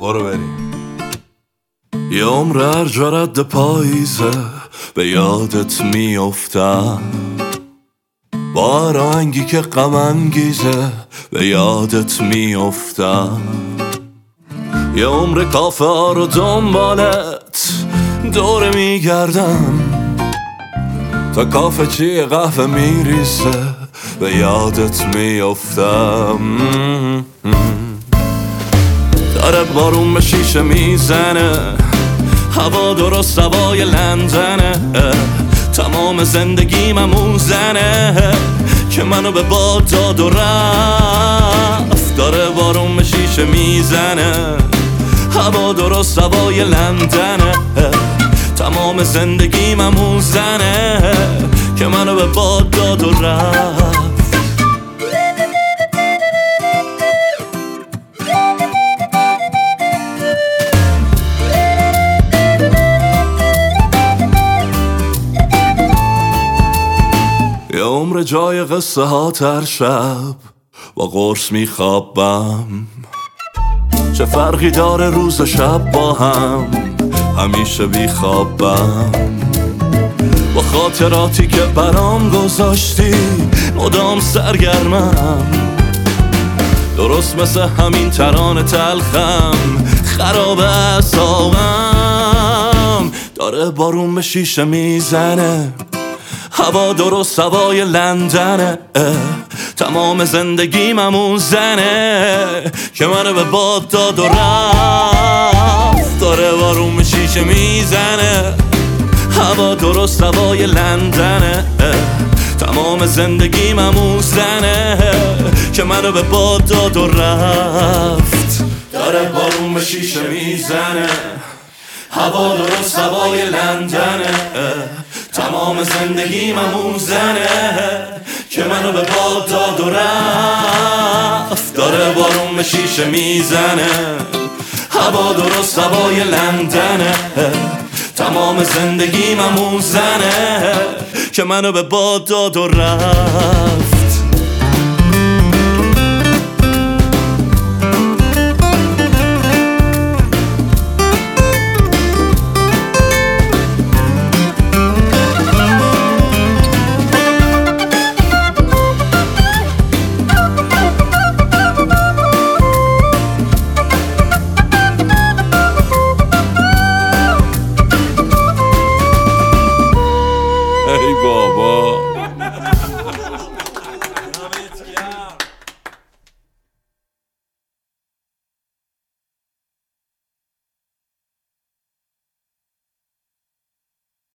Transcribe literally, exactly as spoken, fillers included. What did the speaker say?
برو بریم. یه عمر هر جا رد پاییزه به یادت میافتم، با هر آهنگی که غم انگیزه به یادت میافتم. یه عمر کافه ها رو دنبالت دوره میگردم، تا کافه چی قهوه میریزه به یادت میافتم. داره بارون به شیشه میزنه، هوا درست هوای لندنه، تمام زندگی مموزنه که منو به باد داد و رفت. داره بارون به شیشه میزنه، هوا درست هوای لندنه، تمام زندگی مموزنه که منو به باد داد و رفت. یه عمر جای قصه ها تر شب با قرص میخوابم، چه فرقی داره روز و شب با هم، همیشه بیخوابم. با خاطراتی که برام گذاشتی مدام سرگرمم، درست مثل همین ترانه تلخم خراب اعصابم. داره بارون به شیشه میزنه، هوا درست هوای لندنه، تمام زندگی مموزنه که منو به باد داد و رفت. داره بارون به شیشه میزنه، هوا درست هوای لندنه، تمام زندگی مموزنه که منو به باد داد و رفت. داره بارون به شیشه میزنه، هوا درست هوای لندنه، تمام زندگی مموزنه که منو به باد داد و رفت. داره بارون به شیشه میزنه، هوا درست هوای لندنه، تمام زندگی مموزنه که منو به باد داد و رفت.